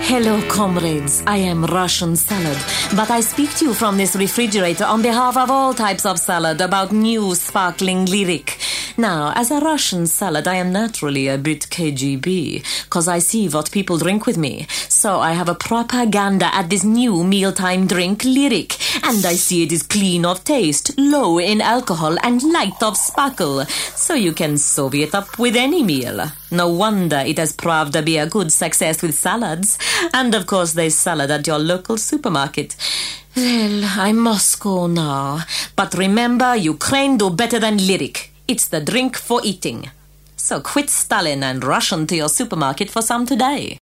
Hello, comrades. I am Russian Salad, but I speak to you from this refrigerator on behalf of all types of salad about new sparkling lyric. Now, as a Russian Salad, I am naturally a bit KGB, cause I see what people drink with me. So I have a propaganda at this new mealtime drink lyric, and I see it is clean of taste, low in alcohol, and light of sparkle, so you can sober it up with any meal. No wonder it has proved to be a good success with salads. And of course there's salad at your local supermarket. Well, I must go now. But remember, Ukraine do better than lyric. It's the drink for eating. So quit Stalin and rush into your supermarket for some today.